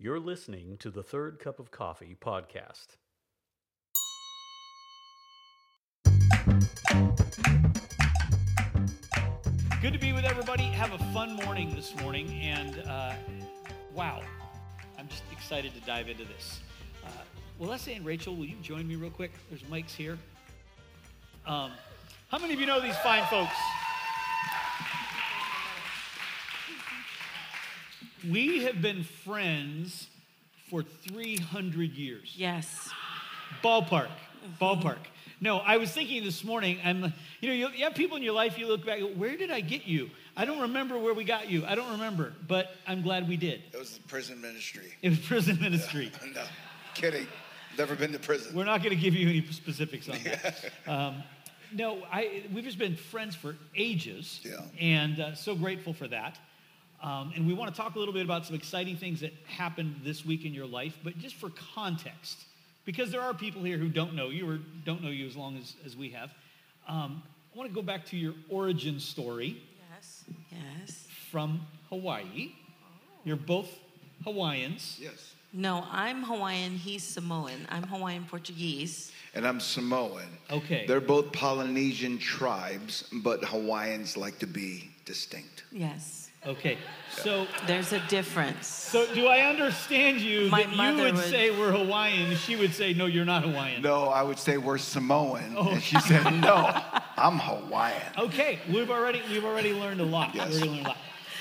You're listening to the Third Cup of Coffee podcast. Good to be with everybody. Have a fun morning this morning. And wow, I'm just excited to dive into this. Well, Leslie and Rachel, will you join me real quick? There's mics here. How many of you know these fine folks? We have been friends for 300 years. Yes. Ballpark. No, I was thinking this morning, you have people in your life, you look back, where did I get you? I don't remember where we got you. I don't remember, but I'm glad we did. It was the prison ministry. It was prison ministry. No, kidding. Never been to prison. We're not going to give you any specifics on that. We've just been friends for ages, and so grateful for that. And we want to talk a little bit about some exciting things that happened this week in your life, but just for context, because there are people here who don't know you or don't know you as long as we have. I want to go back to your origin story. Yes. From Hawaii. You're both Hawaiians. Yes. No, I'm Hawaiian. He's Samoan. I'm Hawaiian Portuguese. And I'm Samoan. Okay. They're both Polynesian tribes, but Hawaiians like to be distinct. Yes. Okay, so there's a difference. So do I understand you My that you mother would would say we're Hawaiian, she would say, no, you're not Hawaiian. No, I would say we're Samoan. Oh. And she said, no, I'm Hawaiian. Okay, we've already learned a lot. Yes. We've already learned a lot.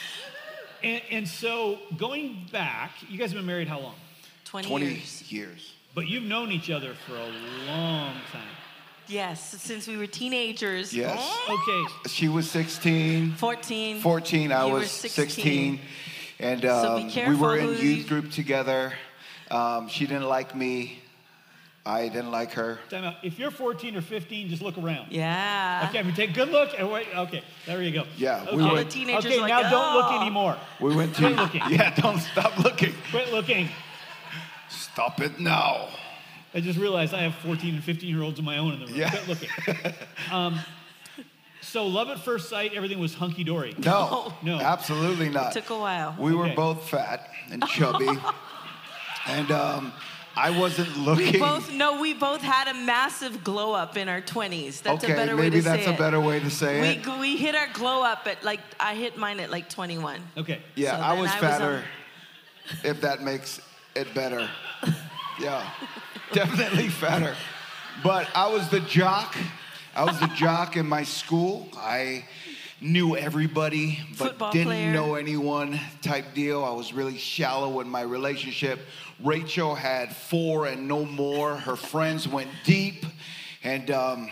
And so going back, you guys have been married how long? 20 years. But you've known each other for a long time. Yes, since we were teenagers. Yes. Okay. She was 16. 14. I You was were 16. And So be careful we were in who youth you- group together. She didn't like me. I didn't like her. Time out. If you're 14 or 15, just look around. Yeah. Okay, take a good look and wait. Okay, there you go. Yeah, Okay. we All went. the teenagers Okay, are like, now don't look "Oh." anymore. We went to. Quit looking. Yeah, don't stop looking. Quit looking. Stop it now. I just realized I have 14 and 15-year-olds of my own in the room. Yeah. Quit looking. So love at first sight, everything was hunky-dory. No, absolutely not. It took a while. We were Okay. both fat and chubby, and I wasn't looking. We both had a massive glow up in our 20s. That's okay, a better way maybe to say that's a better way to say it. We hit our glow up at I hit mine at 21. Okay. Yeah, So I then was I was fatter. If that makes it better. Yeah, definitely fatter. But I was the jock. I was the jock in my school. I knew everybody, but Football didn't player. know anyone type deal. I was really shallow in my relationship. Rachel had 4 and no more. Her friends went deep, and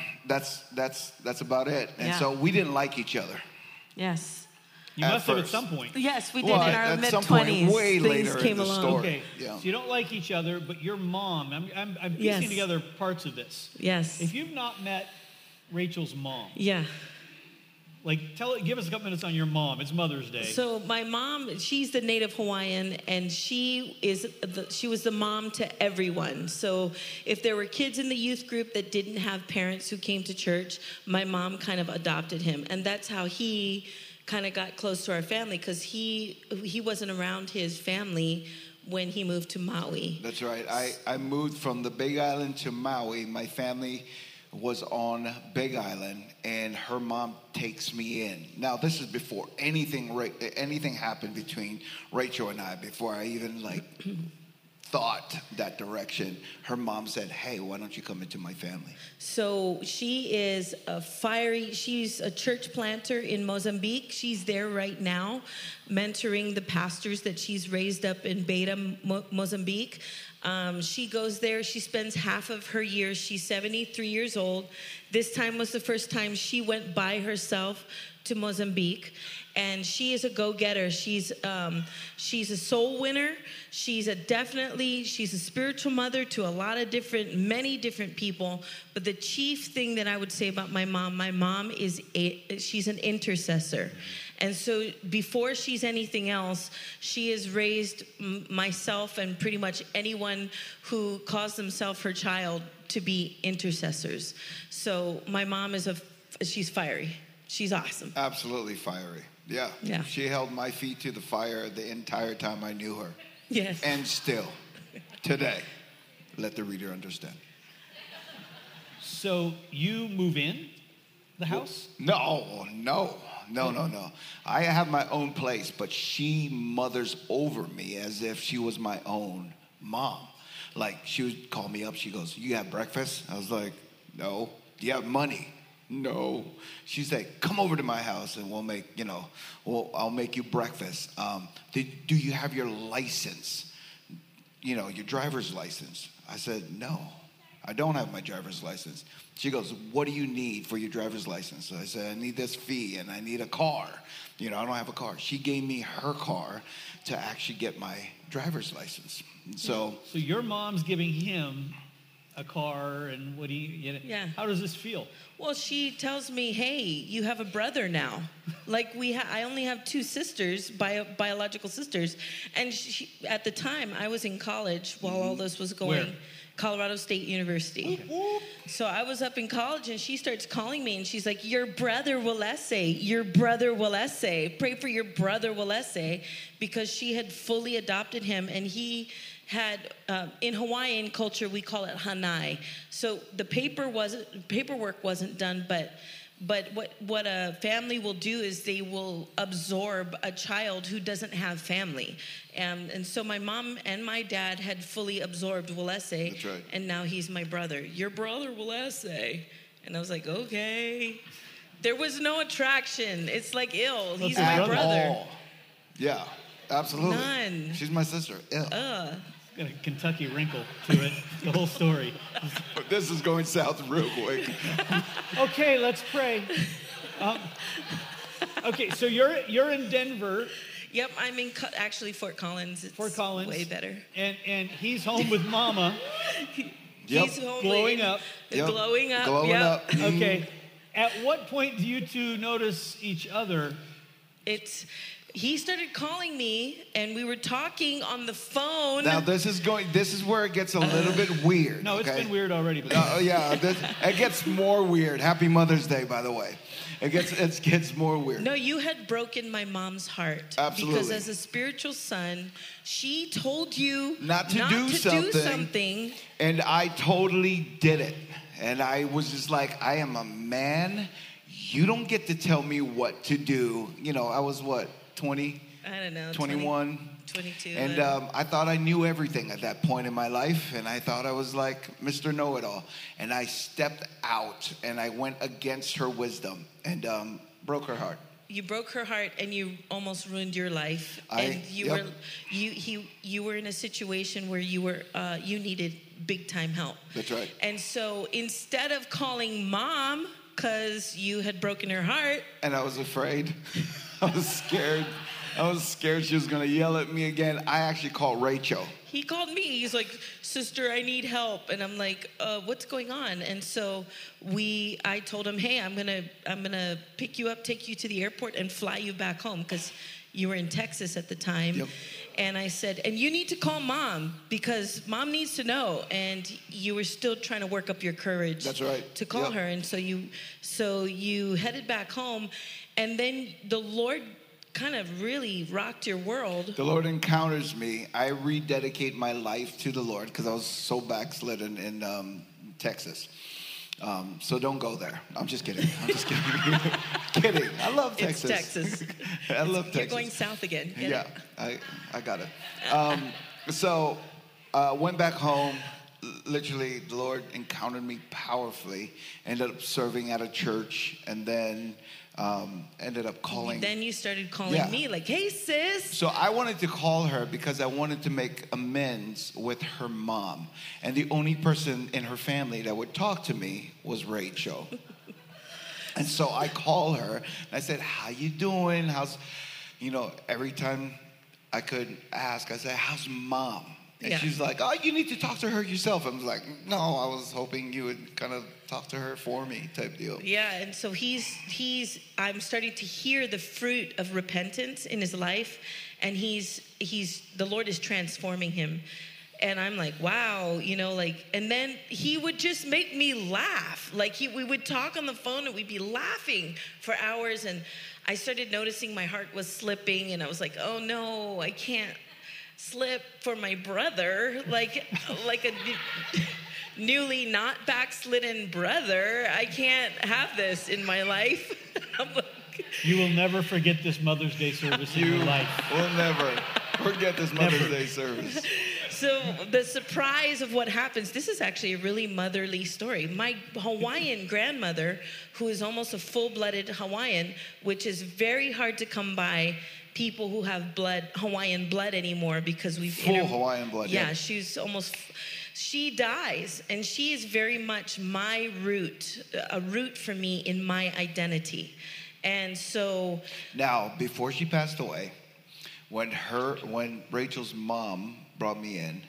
that's about it. And Yeah. so we didn't like each other. Yes. You At must have at first. some point. Yes, we did Well, in our at mid some point, 20s. way Things later in came the along. story. Okay, Yeah. so you don't like each other, but your mom, I'm piecing Yes. together parts of this. Yes. If you've not met Rachel's mom, Yeah. give us a couple minutes on your mom. It's Mother's Day. So my mom, she's the native Hawaiian, and she was the mom to everyone. So if there were kids in the youth group that didn't have parents who came to church, my mom kind of adopted him, and that's how he kind of got close to our family, because he wasn't around his family when he moved to Maui. That's right. I moved from the Big Island to Maui. My family was on Big Island, and her mom takes me in. Now, this is before anything happened between Rachel and I, before I even thought that direction. Her mom said, hey, why don't you come into my family? So she is she's a church planter in Mozambique. She's there right now, mentoring the pastors that she's raised up in Beta, Mozambique. She goes there. She spends half of her years. She's 73 years old. This time was the first time she went by herself to Mozambique. And she is a go-getter. She's a soul winner. She's a spiritual mother to many different people. But the chief thing that I would say about my mom is she's an intercessor. And so before she's anything else, she has raised myself and pretty much anyone who calls themselves her child to be intercessors. So my mom she's fiery. She's awesome. Absolutely fiery. Yeah. Yeah. She held my feet to the fire the entire time I knew her. Yes. And still, today, let the reader understand. So you move in the house? No. I have my own place, but she mothers over me as if she was my own mom. Like, she would call me up. She goes, "You have breakfast?" I was like, "No." "Do you have money?" "No." She's like, "Come over to my house and we'll make, I'll make you breakfast. Do you have your license? Your driver's license?" I said, "No, I don't have my driver's license." She goes, "What do you need for your driver's license?" So I said, "I need this fee and I need a car. I don't have a car." She gave me her car to actually get my driver's license. So your mom's giving him a car, and what do you? Yeah. How does this feel? Well, she tells me, "Hey, you have a brother now." Like I only have two sisters, biological sisters, and at the time I was in college while all this was going. Where? Colorado State University. Okay. So I was up in college, and she starts calling me, and she's like, "Your brother Walese, your brother Walese. Pray for your brother Walese," because she had fully adopted him, and he had, in Hawaiian culture, we call it hanai. So the paperwork wasn't done, but what a family will do is they will absorb a child who doesn't have family. And so my mom and my dad had fully absorbed Walese. That's right. And now he's my brother. "Your brother Walese." And I was like, okay. There was no attraction. It's like, ill. He's my brother. All. Yeah, absolutely. None. She's my sister. Yeah. Got a Kentucky wrinkle to it, the whole story. This is going south real quick. Okay, let's pray. Okay, so you're in Denver. Yep, I'm in actually Fort Collins. It's Fort Collins. way better. And he's home with Mama. He's home Glowing up. Yep. Glowing up. Glowing yep. up. Okay. At what point do you two notice each other? He started calling me, and we were talking on the phone. Now this is where it gets a little bit weird. No, it's okay? been weird already. But It gets more weird. Happy Mother's Day, by the way. It gets more weird. No, you had broken my mom's heart. Absolutely. Because as a spiritual son, she told you not to do something. And I totally did it. And I was just like, I am a man. You don't get to tell me what to do. I was what, 20? I don't know. 21? 22. And I thought I knew everything at that point in my life. And I thought I was like Mr. Know-It-All. And I stepped out and I went against her wisdom and broke her heart. You broke her heart, and you almost ruined your life. You were in a situation where you needed big time help. That's right. And so instead of calling Mom because you had broken her heart, and I was afraid, I was scared. I was scared she was going to yell at me again. I actually called Rachel. He called me. He's like, "Sister, I need help." And I'm like, "What's going on?" And so I told him, "Hey, I'm gonna pick you up, take you to the airport, and fly you back home because you were in Texas at the time." Yep. And I said, "And you need to call Mom because Mom needs to know." And you were still trying to work up your courage. That's right. To call her. And so you headed back home, and then the Lord kind of really rocked your world. The Lord encounters me. I rededicate my life to the Lord because I was so backslidden in Texas. So don't go there. I'm just kidding. Kidding. I love Texas. It's Texas. I love Texas. You're going south again. Yeah, I got it. So went back home. Literally, the Lord encountered me powerfully. Ended up serving at a church, and then ended up calling. Then you started calling me like, "Hey, sis." So I wanted to call her because I wanted to make amends with her mom. And the only person in her family that would talk to me was Rachel. And so I call her, and I said, "How you doing? Every time I could ask, I said, "How's Mom?" And she's like, "Oh, you need to talk to her yourself." I was like, "No, I was hoping you would kind of talk to her for me," type deal. Yeah, and so I'm starting to hear the fruit of repentance in his life, and the Lord is transforming him. And I'm like, wow, and then he would just make me laugh. Like we would talk on the phone and we'd be laughing for hours. And I started noticing my heart was slipping, and I was like, oh no, I can't slip for my brother, like a newly not backslidden brother. I can't have this in my life. I'm like, You will never forget this Mother's Day service in your life. We'll never forget this Mother's Day service. so the surprise of what happens, this is actually a really motherly story. My Hawaiian grandmother, who is almost a full-blooded Hawaiian, which is very hard to come by people who have Hawaiian blood anymore, because we've Full Hawaiian blood. Yeah, she dies, and she is very much my root, a root for me in my identity. And so Now, before she passed away, when Rachel's mom brought me in,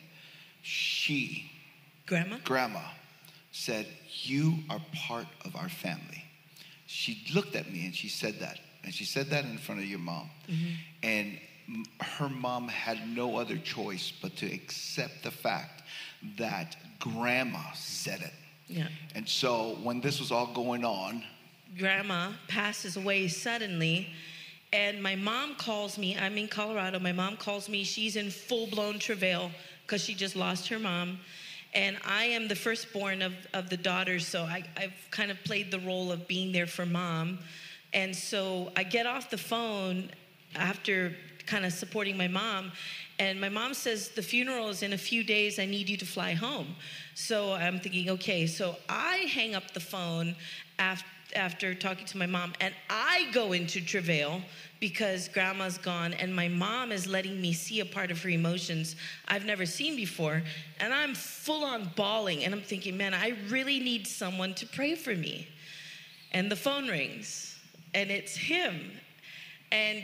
Grandma said, "You are part of our family." She looked at me and she said that. And she said that in front of your mom. Mm-hmm. And her mom had no other choice but to accept the fact that Grandma said it. Yeah. And so when this was all going on, Grandma passes away suddenly, and my mom calls me. I'm in Colorado. My mom calls me. She's in full-blown travail because she just lost her mom. And I am the firstborn of the daughters, so I've kind of played the role of being there for Mom. And so I get off the phone after kind of supporting my mom, and my mom says, "The funeral is in a few days. I need you to fly home." So I'm thinking, okay. So I hang up the phone after talking to my mom, and I go into travail because Grandma's gone, and my mom is letting me see a part of her emotions I've never seen before, and I'm full on bawling, and I'm thinking, man, I really need someone to pray for me. And the phone rings, and it's him, and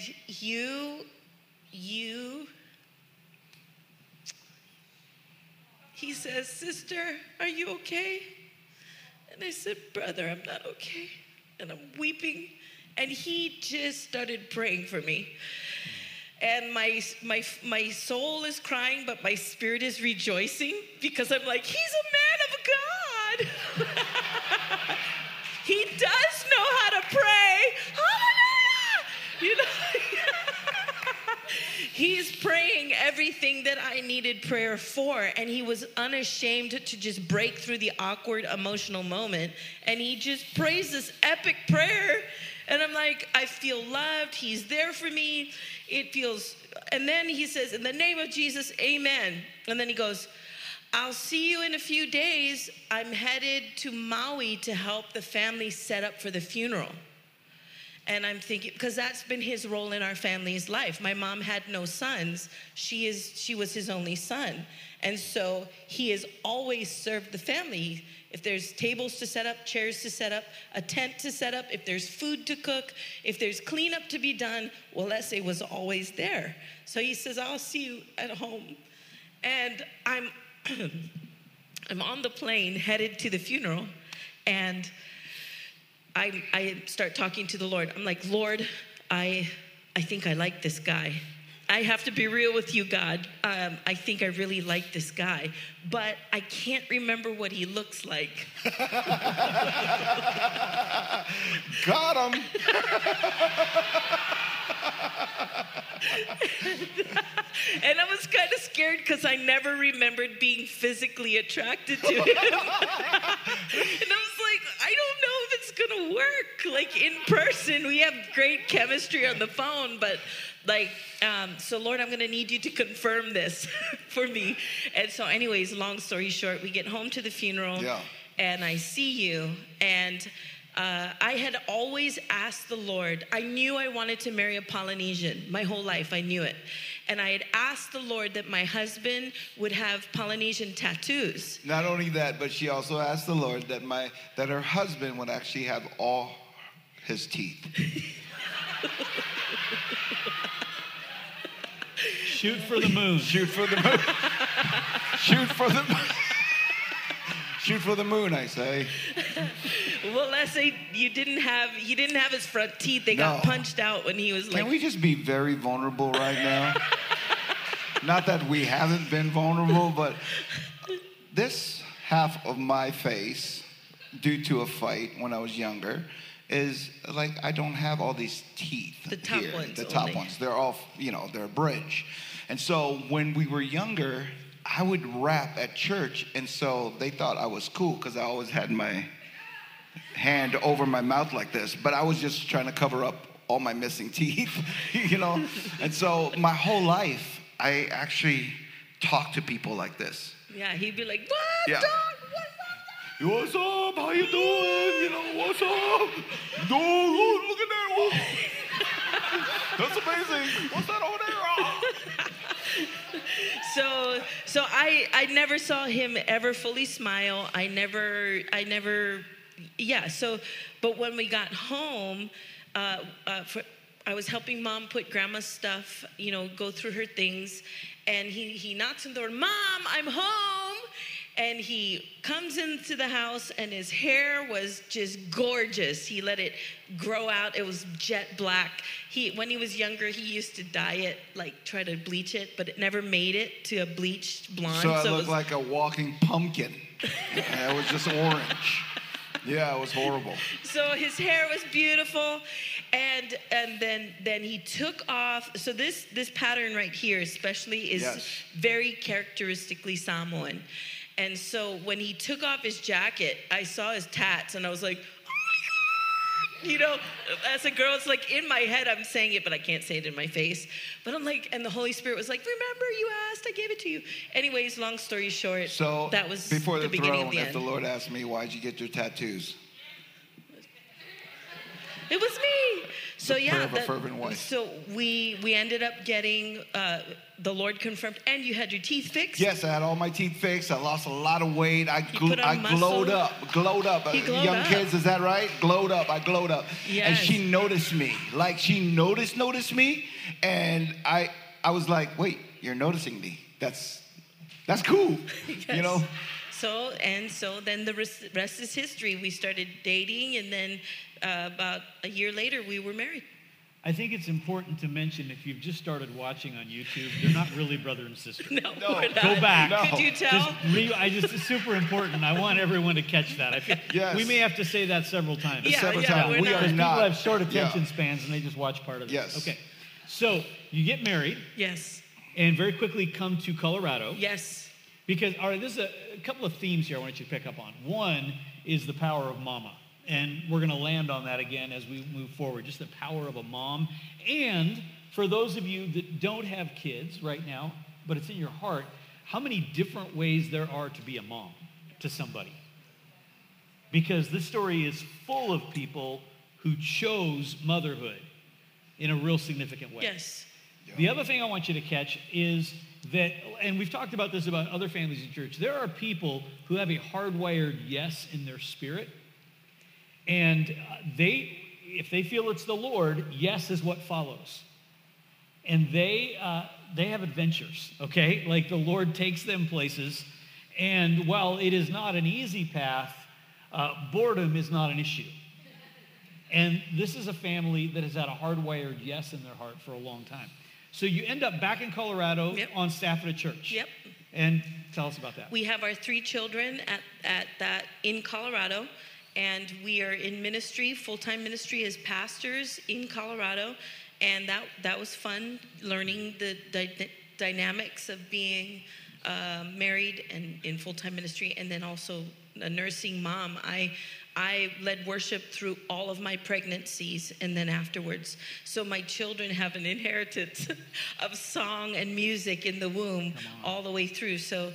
he says, "Sister, are you okay?" And I said, "Brother, I'm not okay." And I'm weeping. And he just started praying for me. And my soul is crying, but my spirit is rejoicing, because I'm like, he's a man of God. He does know how to pray. Hallelujah! You know? He's praying everything that I needed prayer for, and he was unashamed to just break through the awkward emotional moment, and he just prays this epic prayer, and I'm like, I feel loved. He's there for me. It feels, and then he says, "In the name of Jesus, amen." And then he goes, "I'll see you in a few days. I'm headed to Maui to help the family set up for the funeral." And I'm thinking, because that's been his role in our family's life. My mom had no sons. She was his only son. And so he has always served the family. If there's tables to set up, chairs to set up, a tent to set up, if there's food to cook, if there's cleanup to be done, Walese was always there. So he says, "I'll see you at home." And I'm on the plane headed to the funeral, and I start talking to the Lord. I'm like, "Lord, I think I like this guy. I have to be real with you, God. I think I really like this guy, but I can't remember what he looks like." got him. And I was kind of scared because I never remembered being physically attracted to him. And I was like, I don't know if it's going to work. Like, in person, we have great chemistry on the phone, but so Lord, I'm going to need you to confirm this for me. And so anyways, long story short, we get home to the funeral, and I see you, and I had always asked the Lord. I knew I wanted to marry a Polynesian. My whole life, I knew it. And I had asked the Lord that my husband would have Polynesian tattoos. Not only that, but she also asked the Lord that her husband would actually have all his teeth. Shoot for the moon. Shoot for the moon. Shoot for the moon. Shoot for the moon, I say. Well, let's say he didn't have his front teeth. They got punched out when he was like. Can we just be very vulnerable right now? Not that we haven't been vulnerable, but this half of my face, due to a fight when I was younger, is like I don't have all these teeth. The top here. ones. The top ones. They're all, they're a bridge. And so when we were younger, I would rap at church, and so they thought I was cool because I always had my hand over my mouth like this, but I was just trying to cover up all my missing teeth, you know? And so my whole life, I actually talk to people like this. Yeah, he'd be like, what, Yeah. dog? What's up? How you doing? You know, what's up? Dog, oh, look at that. Whoa. That's amazing. What's that over there? Oh. So I never saw him ever fully smile. I never, but when we got home, I was helping Mom put Grandma's stuff, go through her things, and he knocks on the door, Mom, I'm home. And he comes into the house, and his hair was just gorgeous. He let it grow out. It was jet black. When he was younger, he used to dye it, like try to bleach it, but it never made it to a bleached blonde. So I looked like a walking pumpkin. It was just orange. Yeah, it was horrible. So his hair was beautiful, and then he took off. So this pattern right here, especially, is very characteristically Samoan. And so when he took off his jacket, I saw his tats, and I was like, oh my God. As a girl, it's like in my head, I'm saying it, but I can't say it in my face. But I'm like, and the Holy Spirit was like, remember, you asked, I gave it to you. Anyways, long story short, so that was before the beginning of the if end. the Lord asked me, why'd you get your tattoos? It was me. So prayer of a fervent wife. So we ended up getting the Lord confirmed, and you had your teeth fixed. Yes, I had all my teeth fixed. I lost a lot of weight. I put on muscle. glowed up. He glowed Young up. kids, is that right? Glowed up. I glowed up. Yes. And she noticed me. Like she noticed me, and I was like, wait, you're noticing me. That's cool. Yes. So then the rest is history. We started dating, and then about a year later, we were married. I think it's important to mention, if you've just started watching on YouTube, they're not really brother and sister. No, we're not. Go back. No. Could you tell? It's super important. I want everyone to catch that. Yes. We may have to say that several times. Several times. we're We not. are Because people not. have short attention spans, and they just watch part of it. Yes. Okay. So you get married, Yes. and very quickly come to Colorado. Yes. Because, all right, there's a couple of themes here I want you to pick up on. One is the power of mama. And we're going to land on that again as we move forward, just the power of a mom. And for those of you that don't have kids right now, but it's in your heart, how many different ways there are to be a mom to somebody. Because this story is full of people who chose motherhood in a real significant way. Yes. The other thing I want you to catch is that, and we've talked about this about other families in church, there are people who have a hardwired yes in their spirit. And if they feel it's the Lord, yes is what follows. And they have adventures, okay? Like the Lord takes them places. And while it is not an easy path, boredom is not an issue. And this is a family that has had a hardwired yes in their heart for a long time. So you end up back in Colorado on staff at a church. Yep. And tell us about that. We have our 3 children at that in Colorado. And we are in ministry, full-time ministry as pastors in Colorado. And that was fun, learning the dynamics of being married and in full-time ministry, and then also a nursing mom. I led worship through all of my pregnancies and then afterwards. So my children have an inheritance of song and music in the womb all the way through. So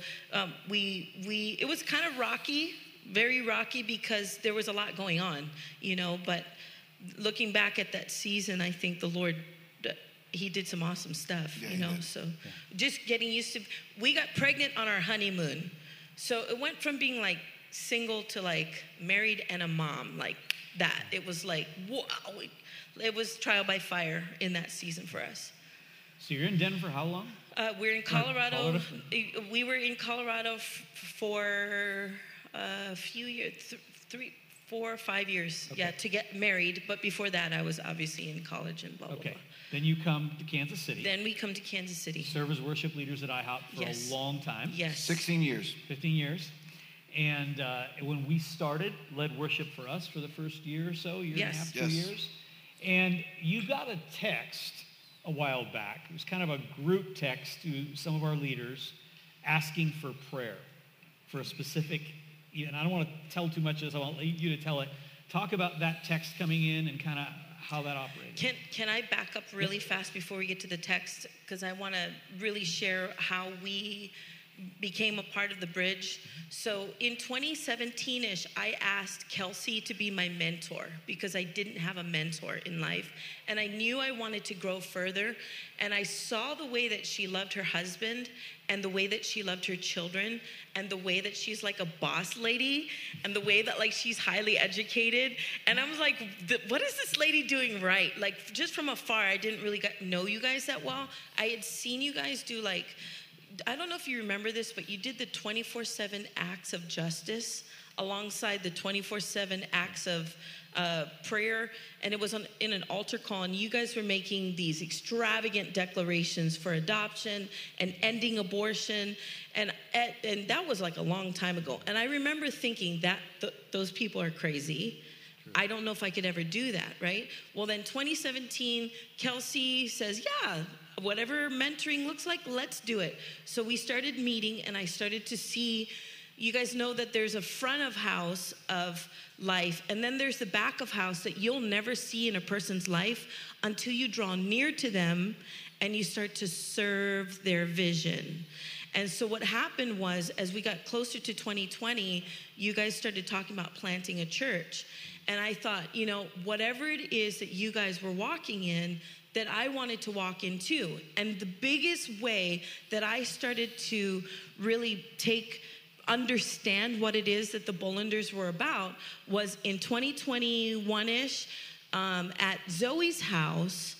it was kind of rocky. Very rocky because there was a lot going on, but looking back at that season, I think the Lord, he did some awesome stuff, so just getting used to, we got pregnant on our honeymoon. So it went from being like single to like married and a mom, like that. It was like, wow, it was trial by fire in that season for us. So you're in Denver how long? We're in Colorado. We were in Colorado for a few years, 3, 4, 5 years, to get married. But before that, I was obviously in college and blah, blah, blah. Then you come to Kansas City. Then we come to Kansas City. Serve as worship leaders at IHOP for a long time. Yes. 16 years. 15 years. And when we started, led worship for us for the first year or so, year and a half, 2 years. And you got a text a while back. It was kind of a group text to some of our leaders asking for prayer for a specific, and I don't want to tell too much of this, I want you to tell it. Talk about that text coming in and kind of how that operated. Can I back up really fast before we get to the text? Because I want to really share how we became a part of the bridge. So in 2017-ish, I asked Kelsey to be my mentor because I didn't have a mentor in life. And I knew I wanted to grow further. And I saw the way that she loved her husband and the way that she loved her children and the way that she's like a boss lady and the way that like she's highly educated. And I was like, what is this lady doing right? Like just from afar, I didn't really know you guys that well. I had seen you guys do like, I don't know if you remember this, but you did the 24/7 acts of justice alongside the 24/7 acts of prayer, and it was in an altar call, and you guys were making these extravagant declarations for adoption and ending abortion, and that was like a long time ago. And I remember thinking that those people are crazy. I don't know if I could ever do that, right? Well, then 2017, Kelsey says, yeah, whatever mentoring looks like, let's do it. So we started meeting, and I started to see, you guys know that there's a front of house of life, and then there's the back of house that you'll never see in a person's life until you draw near to them and you start to serve their vision. And so what happened was, as we got closer to 2020, you guys started talking about planting a church. And I thought, whatever it is that you guys were walking in, that I wanted to walk in too. And the biggest way that I started to really understand what it is that the Bollanders were about was in 2021-ish at Zoe's house.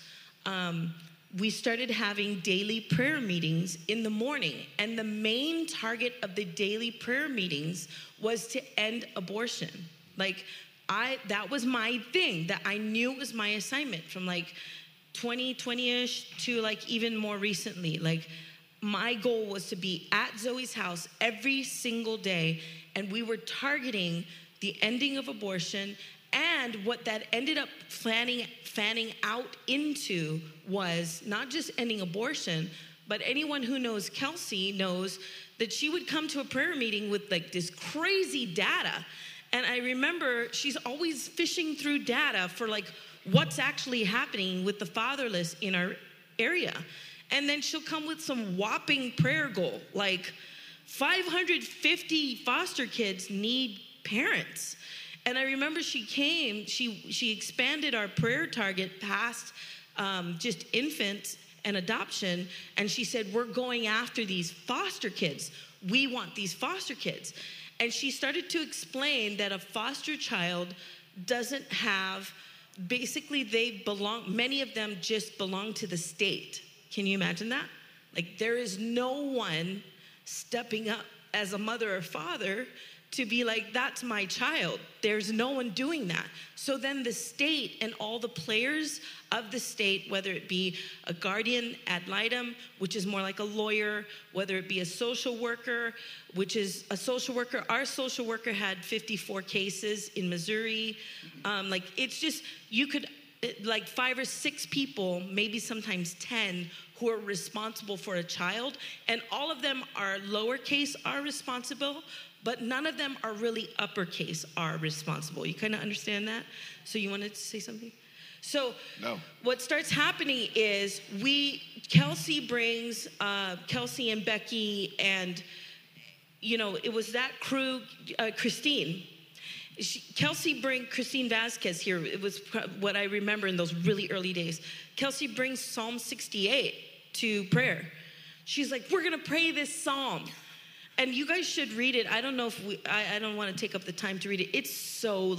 We started having daily prayer meetings in the morning. And the main target of the daily prayer meetings was to end abortion. That was my thing, that I knew it was my assignment from 2020-ish to even more recently. My goal was to be at Zoe's house every single day, and we were targeting the ending of abortion. And what that ended up fanning out into was not just ending abortion, but anyone who knows Kelsey knows that she would come to a prayer meeting with this crazy data. And I remember she's always fishing through data for what's actually happening with the fatherless in our area. And then she'll come with some whopping prayer goal, 550 foster kids need parents. And I remember she came, she expanded our prayer target past just infants and adoption. And she said, we're going after these foster kids. We want these foster kids. And she started to explain that a foster child doesn't have, basically many of them just belong to the state. Can you imagine that? There is no one stepping up as a mother or father to be that's my child. There's no one doing that. So then the state and all the players of the state, whether it be a guardian ad litem, which is more like a lawyer, whether it be a social worker, which is a social worker. Our social worker had 54 cases in Missouri. It's just, you could, 5 or 6 people, maybe sometimes 10, who are responsible for a child. And all of them are lowercase are responsible, but none of them are really uppercase are responsible. You kind of understand that? So you wanted to say something? So no. What starts happening is Kelsey brings, Kelsey and Becky and, it was that crew, Christine. Kelsey bring Christine Vasquez here. It was what I remember in those really early days. Kelsey brings Psalm 68 to prayer. She's like, we're going to pray this psalm. And you guys should read it. I don't know if I don't want to take up the time to read it. It's so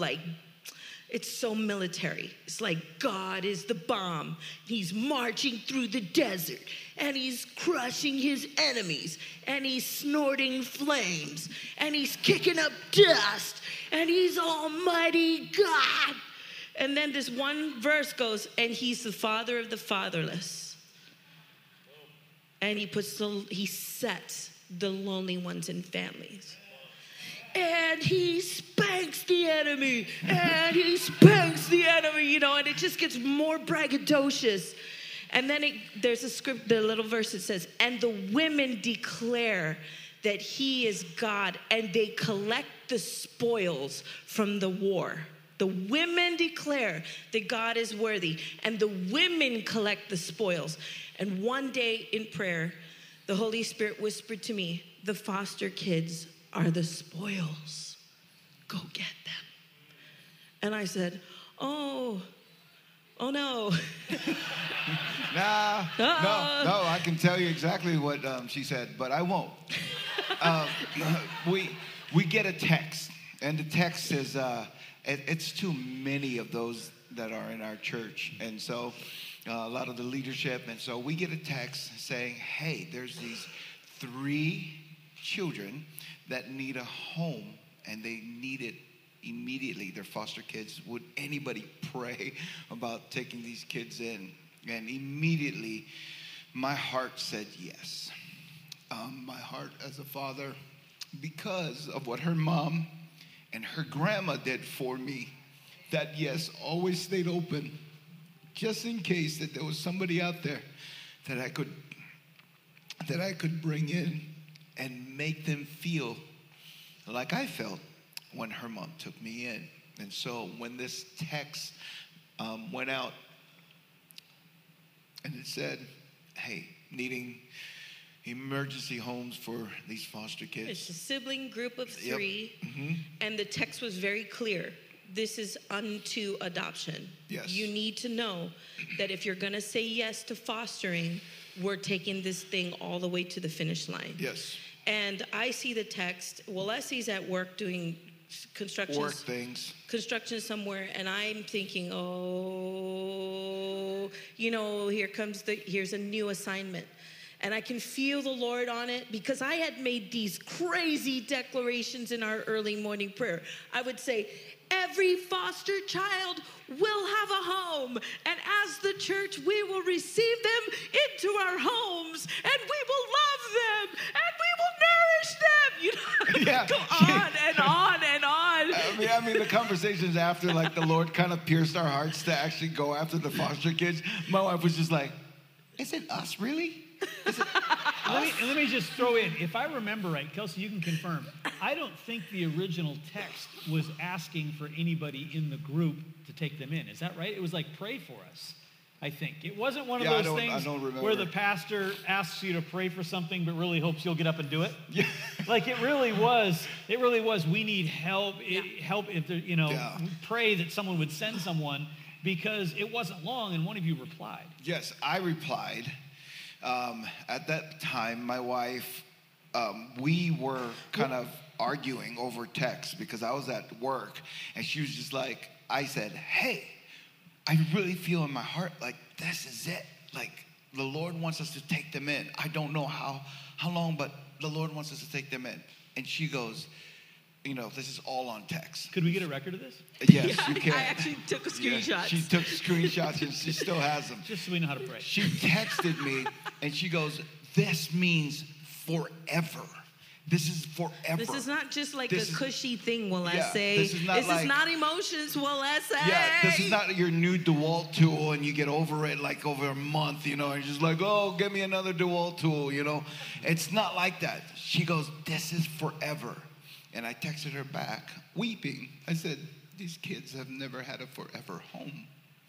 military. It's God is the bomb. He's marching through the desert and he's crushing his enemies and he's snorting flames and he's kicking up dust and he's Almighty God. And then this one verse goes, and he's the father of the fatherless. And he sets the lonely ones in families. And he spanks the enemy, and he spanks the enemy, and it just gets more braggadocious. And then there's a script, the little verse that says, and the women declare that he is God, and they collect the spoils from the war. The women declare that God is worthy, and the women collect the spoils. And one day in prayer, the Holy Spirit whispered to me, the foster kids are the spoils. Go get them. And I said, oh no. Nah, no, I can tell you exactly what she said, but I won't. We get a text, and the text says, it's too many of those that are in our church, and so a lot of the leadership, and so we get a text saying, hey, there's these 3 children that need a home, and they need it immediately. They're foster kids. Would anybody pray about taking these kids in? And immediately, my heart said yes. My heart as a father, because of what her mom and her grandma did for me, that yes, always stayed open, just in case that there was somebody out there that I could bring in and make them feel like I felt when her mom took me in. And so when this text went out and it said, hey, needing emergency homes for these foster kids. It's a sibling group of 3, and the text was very clear. This is unto adoption. Yes. You need to know that if you're going to say yes to fostering, we're taking this thing all the way to the finish line. Yes. And I see the text. Well, Leslie's at work doing construction somewhere, and I'm thinking, here's a new assignment. And I can feel the Lord on it, because I had made these crazy declarations in our early morning prayer. I would say, every foster child will have a home, and as the church, we will receive them into our homes, and we will love them, and we will nourish them. Go on and on and on. I mean, the conversations after, like, the Lord kind of pierced our hearts to actually go after the foster kids. My wife was just like, is it us, really? Let me just throw in, if I remember right, Kelsey, you can confirm, I don't think the original text was asking for anybody in the group to take them in. Is that right? It was like, pray for us, I think. It wasn't one of those things where the pastor asks you to pray for something but really hopes you'll get up and do it. Yeah. Like it really was, we need help. Help if there, pray that someone would send someone, because it wasn't long and one of you replied. Yes, I replied. At that time, my wife, we were kind of arguing over text because I was at work, and she was just like, I said, hey, I really feel in my heart like this is it. Like the Lord wants us to take them in. I don't know how long, but the Lord wants us to take them in. And she goes, this is all on text. Could we get a record of this? Yes, you can. I actually took a screenshot. Yeah, she took screenshots, and she still has them. Just so we know how to pray. She texted me, and she goes, this means forever. This is forever. This is not just like a cushy thing, will I say. This is not emotions, will I say. Yeah, this is not your new DeWalt tool, and you get over it like over a month, and you're just like, oh, give me another DeWalt tool, It's not like that. She goes, this is forever. And I texted her back, weeping. I said, these kids have never had a forever home.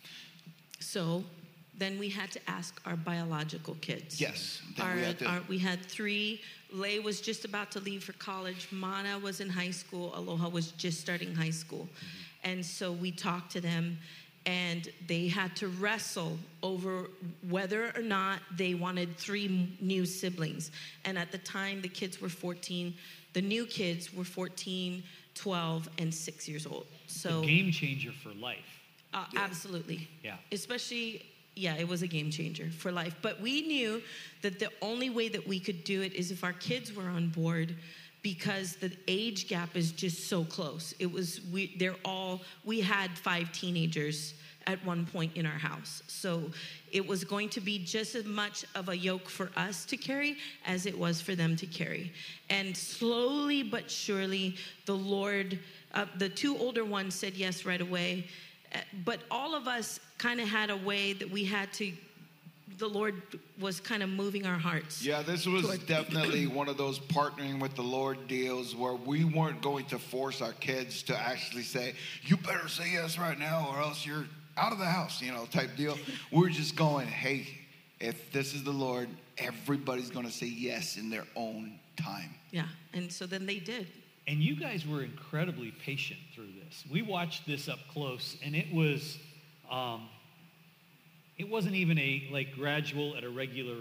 So then we had to ask our biological kids. Yes. We had 3. Lay was just about to leave for college. Mana was in high school. Aloha was just starting high school. Mm-hmm. And so we talked to them, and they had to wrestle over whether or not they wanted 3 new siblings. And at the time, the kids were 14. The new kids were 14, 12, and 6 years old. So a game changer for life. Absolutely. Yeah. Especially, it was a game changer for life. But we knew that the only way that we could do it is if our kids were on board, because the age gap is just so close. We had 5 teenagers at one point in our house. So it was going to be just as much of a yoke for us to carry as it was for them to carry. And slowly but surely, the Lord, the 2 older ones said yes right away. But all of us kind of had a way that we had to the Lord was kind of moving our hearts. Yeah, this was definitely one of those partnering with the Lord deals where we weren't going to force our kids to actually say, you better say yes right now or else you're out of the house, type deal. We're just going, hey, if this is the Lord, everybody's going to say yes in their own time. Yeah, and so then they did. And you guys were incredibly patient through this. We watched this up close, and it was, it wasn't even a gradual at a regular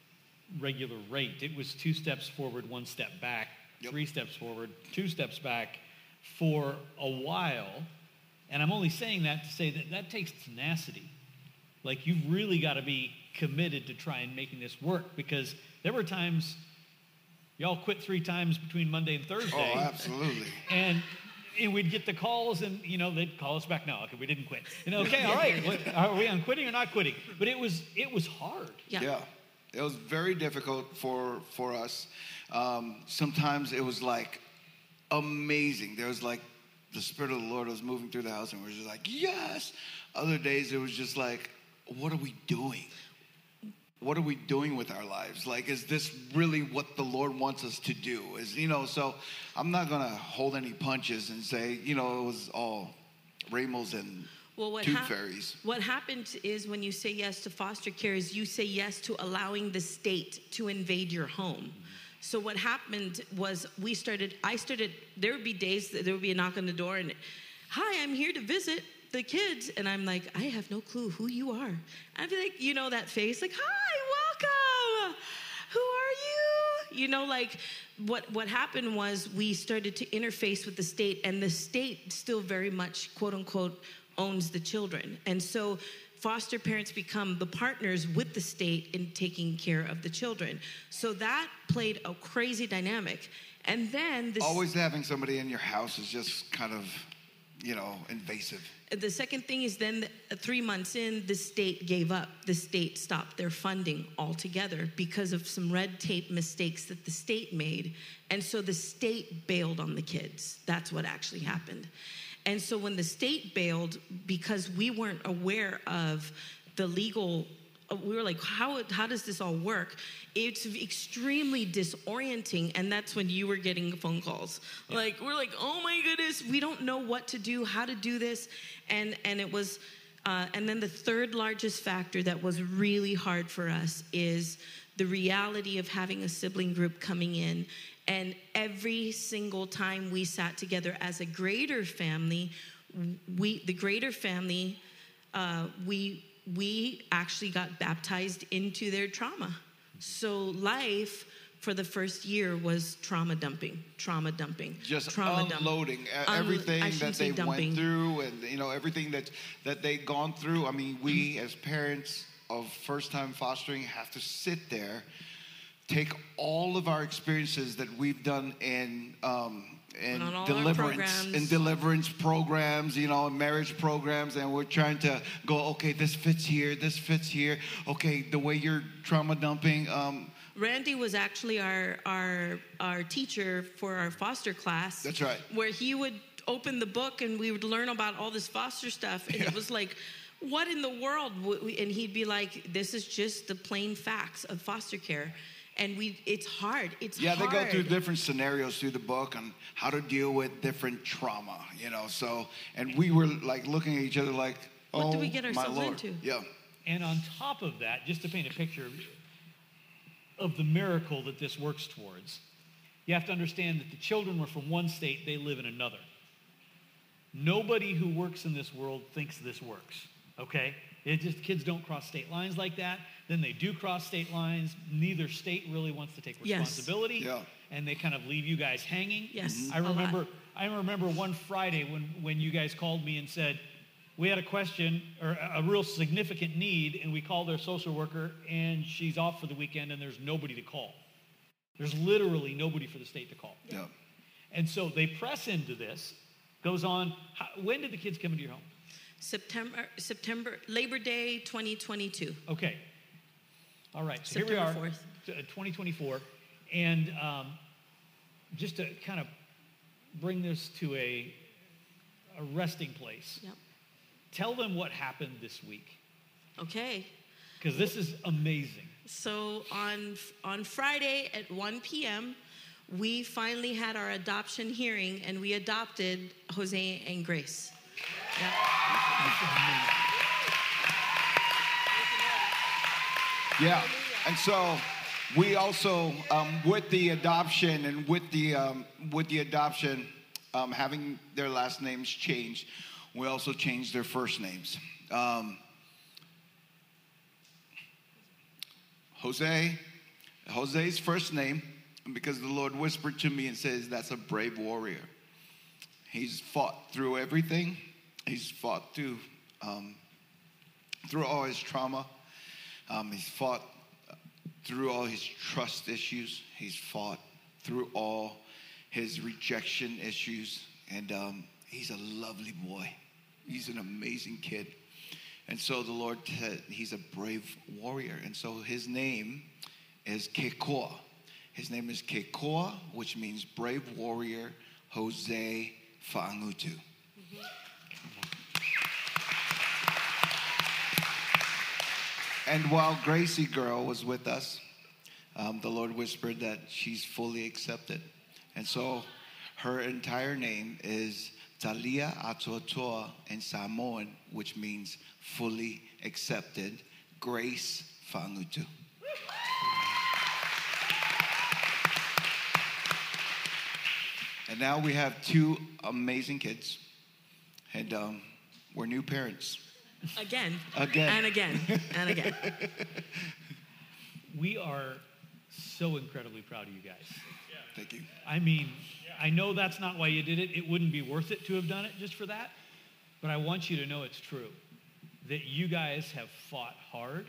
rate. It was 2 steps forward, 1 step back, 3 steps forward, 2 steps back for a while. And I'm only saying that to say that takes tenacity. Like, you've really got to be committed to try and making this work, because there were times y'all quit 3 times between Monday and Thursday. Oh, absolutely. And we'd get the calls, and they'd call us back. No, okay, we didn't quit. Okay, all right. Are we on quitting or not quitting? But it was hard. Yeah. It was very difficult for us. Sometimes it was like amazing. There was like the Spirit of the Lord was moving through the house, and we're just like, yes. Other days it was just like, what are we doing? What are we doing with our lives? Like, is this really what the Lord wants us to do? So I'm not going to hold any punches and say, it was all rainbows and tooth fairies. What happened is when you say yes to foster care is you say yes to allowing the state to invade your home. So what happened was there would be days that there would be a knock on the door and, hi, I'm here to visit the kids. And I'm like, I have no clue who you are. I'd be like, that face, like, hi, welcome. Who are you? What happened was we started to interface with the state, and the state still very much, quote unquote, owns the children. And so foster parents become the partners with the state in taking care of the children. So that played a crazy dynamic. And then always having somebody in your house is just kind of, invasive. The second thing is then 3 months in, the state gave up. The state stopped their funding altogether because of some red tape mistakes that the state made. And so the state bailed on the kids. That's what actually happened. And so when the state bailed, because we weren't aware of the legal, we were like, how does this all work? It's extremely disorienting, and that's when you were getting phone calls. Yeah. Like, we're like, oh my goodness, we don't know what to do, how to do this. And it was, and then the third largest factor that was really hard for us is the reality of having a sibling group coming in. And every single time we sat together as a greater family, we actually got baptized into their trauma. So life for the first year was trauma dumping. Just unloading everything that they went through, and everything that they'd gone through. I mean, we as parents of first-time fostering have to sit there, take all of our experiences that we've done in deliverance programs, marriage programs, and we're trying to go, okay, this fits here. Okay, the way you're trauma dumping. Randy was actually our teacher for our foster class. That's right. Where he would open the book and we would learn about all this foster stuff, and it was like, what in the world? And he'd be like, this is just the plain facts of foster care. And it's hard. They go through different scenarios through the book on how to deal with different trauma, So, and we were like looking at each other like, oh, what do we get ourselves my Lord. Into? Yeah. And on top of that, just to paint a picture of the miracle that this works towards, you have to understand that the children were from one state, they live in another. Nobody who works in this world thinks this works, okay? Kids don't cross state lines like that. Then they do cross state lines. Neither state really wants to take responsibility. Yes. And they kind of leave you guys hanging. Yes. I remember one Friday when you guys called me and said, we had a question or a real significant need, and we called their social worker, and she's off for the weekend, and there's nobody to call. There's literally nobody for the state to call. Yeah. And so they press into this, goes on. When did the kids come into your home? September, Labor Day 2022. Okay. All right. So September here we are, 4th. 2024. And just to kind of bring this to a resting place, Yep. tell them what happened this week. Okay. because this is amazing. So on Friday at 1 p.m., we finally had our adoption hearing, and we adopted Jose and Grace. Yeah. Yeah, and so we also, with the adoption and with the adoption, having their last names changed, we also changed their first names. Jose's first name, because the Lord whispered to me and says, that's a brave warrior. He's fought through everything. He's fought through all his trauma. He's fought through all his trust issues. He's fought through all his rejection issues. And he's a lovely boy. He's an amazing kid. And so the Lord said he's a brave warrior. And so his name is Kekoa. His name is Kekoa, which means brave warrior Jose Fa'angutu. And while Gracie girl was with us, the Lord whispered that she's fully accepted. And so her entire name is Talia Atotoa in Samoan, which means fully accepted, Grace Fa'angutu. And now we have two amazing kids, and we're new parents. Again. Again. And again. And again. We are so incredibly proud of you guys. Thank you. I mean, I know that's not why you did it. It wouldn't be worth it to have done it just for that. But I want you to know it's true, that you guys have fought hard.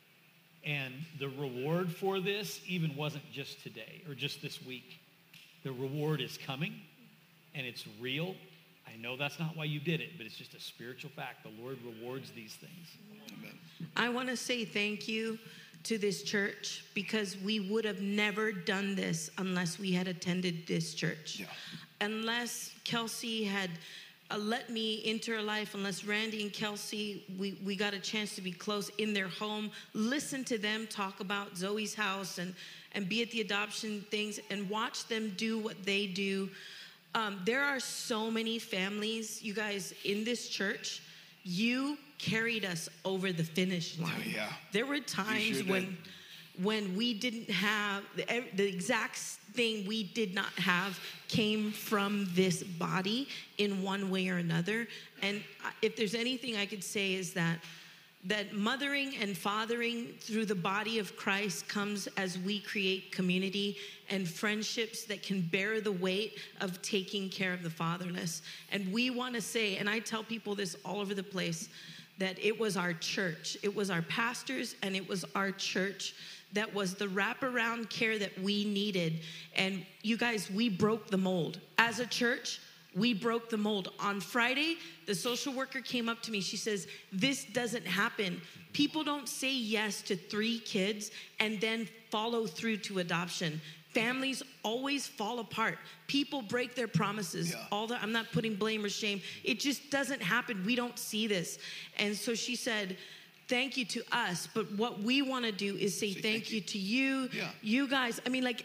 And the reward for this even wasn't just today or just this week. The reward is coming, and it's real. I know that's not why you did it, but it's just a spiritual fact. The Lord rewards these things. Amen. I want to say thank you to this church, because we would have never done this unless we had attended this church. Yeah. Unless Kelsey had let me into her life, unless Randy and Kelsey, we got a chance to be close in their home, listen to them talk about Zoe's house and be at the adoption things and watch them do what they do. There are so many families, you guys, in this church. You carried us over the finish line. Oh, yeah. There were times sure when we didn't have the exact thing we did not have came from this body in one way or another. And if there's anything I could say is that mothering and fathering through the body of Christ comes as we create community and friendships that can bear the weight of taking care of the fatherless. And we want to say, and I tell people this all over the place, that it was our church, it was our pastors, and it was our church that was the wraparound care that we needed. And you guys, we broke the mold. As a church, we broke the mold. On Friday, the social worker came up to me. She says, this doesn't happen. People don't say yes to 3 kids and then follow through to adoption. Families always fall apart. People break their promises. Yeah. I'm not putting blame or shame. It just doesn't happen. We don't see this. And so she said, thank you to us, but what we want to do is say thank you to you, you guys. I mean, like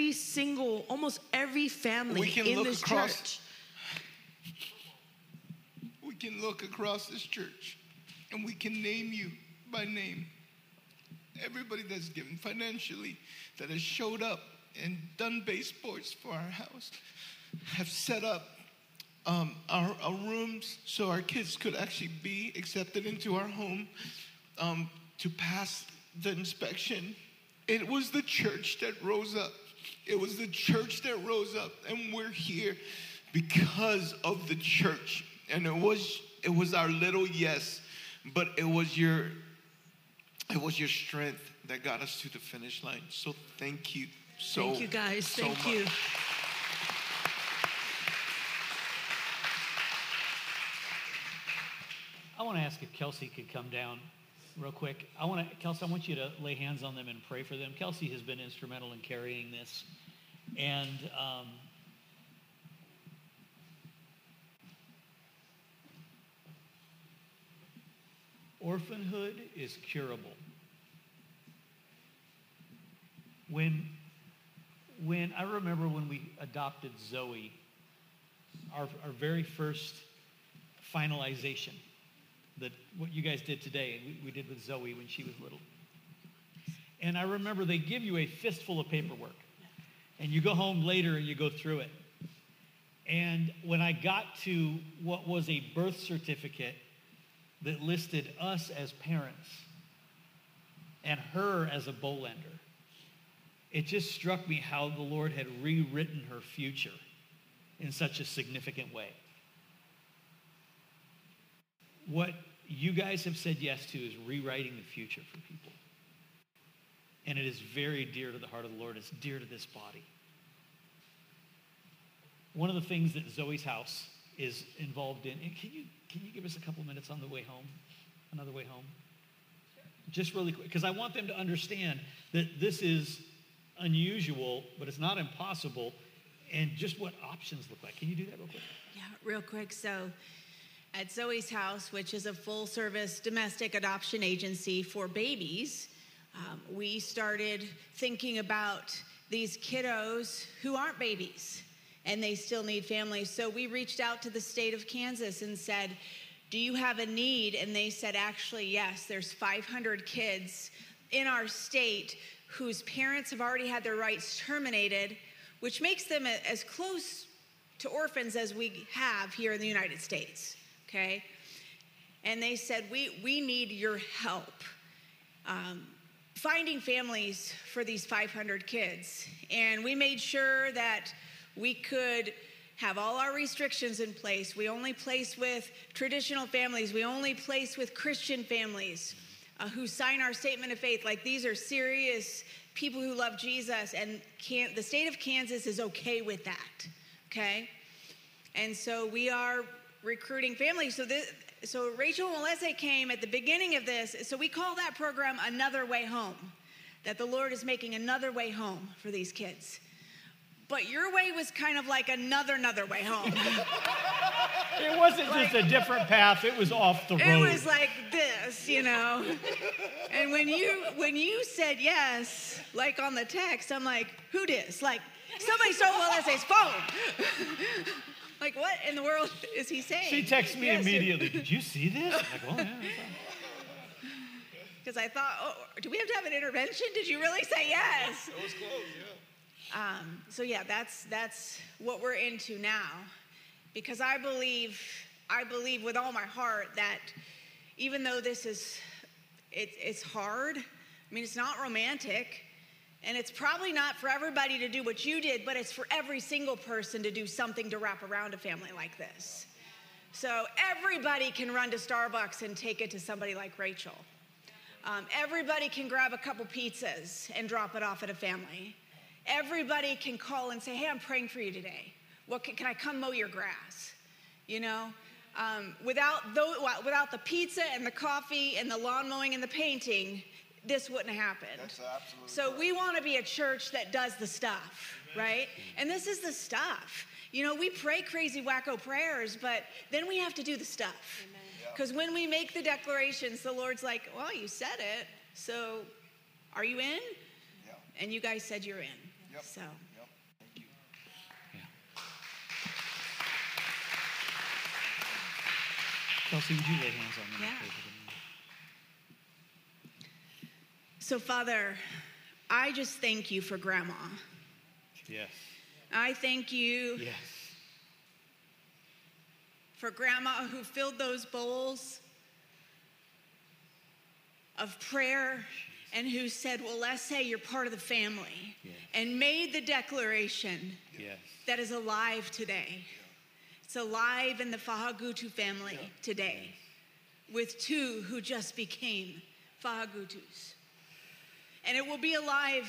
almost every family in this church. We can look across this church and we can name you by name. Everybody that's given financially, that has showed up and done baseboards for our house, have set up our rooms so our kids could actually be accepted into our home to pass the inspection. It was the church that rose up. It was the church that rose up, and we're here because of the church. And it was our little yes, but it was your strength that got us to the finish line. So thank you Thank you guys. Thank you. I want to ask if Kelsey could come down real quick. Kelsey, I want you to lay hands on them and pray for them. Kelsey has been instrumental in carrying this. And orphanhood is curable. When I remember when we adopted Zoe, our very first finalization, that what you guys did today, and we did with Zoe when she was little. And I remember they give you a fistful of paperwork, and you go home later and you go through it. And when I got to what was a birth certificate that listed us as parents and her as a Bolender, it just struck me how the Lord had rewritten her future in such a significant way. What you guys have said yes to is rewriting the future for people. And it is very dear to the heart of the Lord. It's dear to this body. One of the things that Zoe's house is involved in, and can you give us a couple minutes on the way home? Another way home? Just really quick, because I want them to understand that this is unusual, but it's not impossible, and just what options look like. Can you do that real quick? Yeah, real quick. So at Zoe's house, which is a full-service domestic adoption agency for babies, we started thinking about these kiddos who aren't babies, and they still need families. So we reached out to the state of Kansas and said, do you have a need? And they said, actually, yes, there's 500 kids in our state whose parents have already had their rights terminated, which makes them as close to orphans as we have here in the United States, okay? And they said, we need your help finding families for these 500 kids. And we made sure that we could have all our restrictions in place. We only place with traditional families. We only place with Christian families who sign our statement of faith. Like, these are serious people who love Jesus, and the state of Kansas is okay with that, okay? And so we are recruiting families. So Rachel and Melissa came at the beginning of this. So we call that program Another Way Home, that the Lord is making another way home for these kids. But your way was kind of like another way home. It wasn't just a different path. It was off the road. It was like this, you know. And when you said yes, like on the text, I'm like, who dis? Like, somebody stole Melissa's phone. Like, what in the world is he saying? She texted me immediately. Did you see this? I'm like, oh, yeah. Because I thought, oh, do we have to have an intervention? Did you really say yes? It was close, yeah. So yeah, that's what we're into now, because I believe with all my heart that even though this is, it's hard. I mean, it's not romantic, and it's probably not for everybody to do what you did, but it's for every single person to do something to wrap around a family like this. So everybody can run to Starbucks and take it to somebody like Rachel. Everybody can grab a couple pizzas and drop it off at a family. Everybody can call and say, hey, I'm praying for you today. Can I come mow your grass? You know, without the pizza and the coffee and the lawn mowing and the painting, this wouldn't have happened. That's absolutely so we want to be a church that does the stuff, right? And this is the stuff. You know, we pray crazy wacko prayers, but then we have to do the stuff. Because when we make the declarations, the Lord's like, well, you said it, so are you in? Yeah. And you guys said you're in. Yep. So. Yep. Thank you. Kelsey, would you lay hands on me? Yeah. So, Father, I just thank you for Grandma. Yes. I thank you Yes. for Grandma who filled those bowls of prayer and who said, well, let's say you're part of the family, Yes. and made the declaration Yes. that is alive today. It's alive in the Fahagutu family today, with two who just became Fahagutus. And it will be alive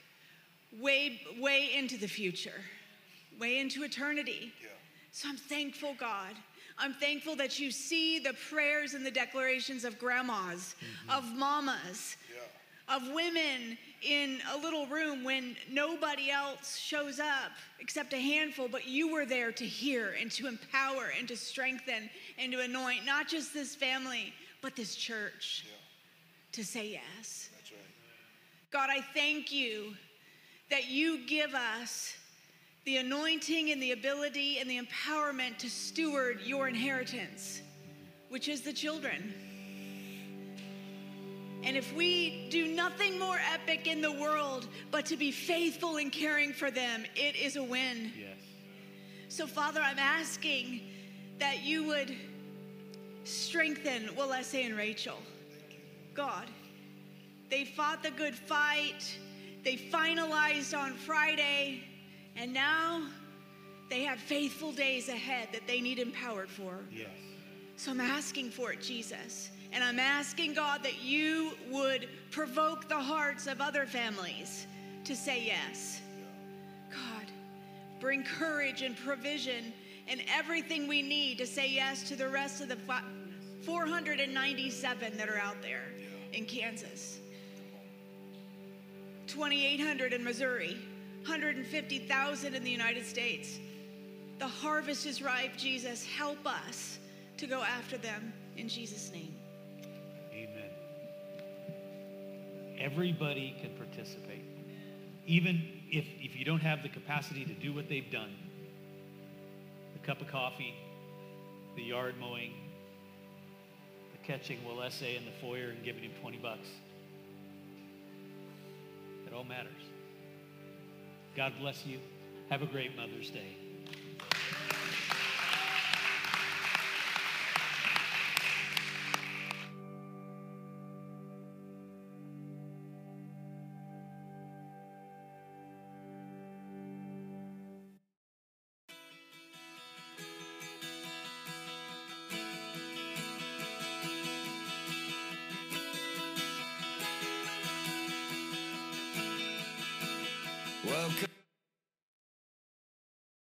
way into the future, way into eternity. Yeah. So I'm thankful, God. I'm thankful that you see the prayers and the declarations of grandmas, of mamas, of women in a little room when nobody else shows up except a handful, but you were there to hear and to empower and to strengthen and to anoint not just this family, but this church to say yes. That's right. God, I thank you that you give us the anointing and the ability and the empowerment to steward your inheritance, which is the children. And if we do nothing more epic in the world but to be faithful in caring for them, it is a win. Yes. So, Father, I'm asking that you would strengthen Walese and Rachel. God, they fought the good fight. They finalized on Friday. And now they have faithful days ahead that they need empowered for. Yes. So I'm asking for it, Jesus. And I'm asking, God, that you would provoke the hearts of other families to say yes. God, bring courage and provision and everything we need to say yes to the rest of the 497 that are out there in Kansas. 2,800 in Missouri. 150,000 in the United States. The harvest is ripe, Jesus. Help us to go after them in Jesus' name. Amen. Everybody can participate. Even if you don't have the capacity to do what they've done, the cup of coffee, the yard mowing, the catching Walese in the foyer and giving him $20. It all matters. God bless you. Have a great Mother's Day.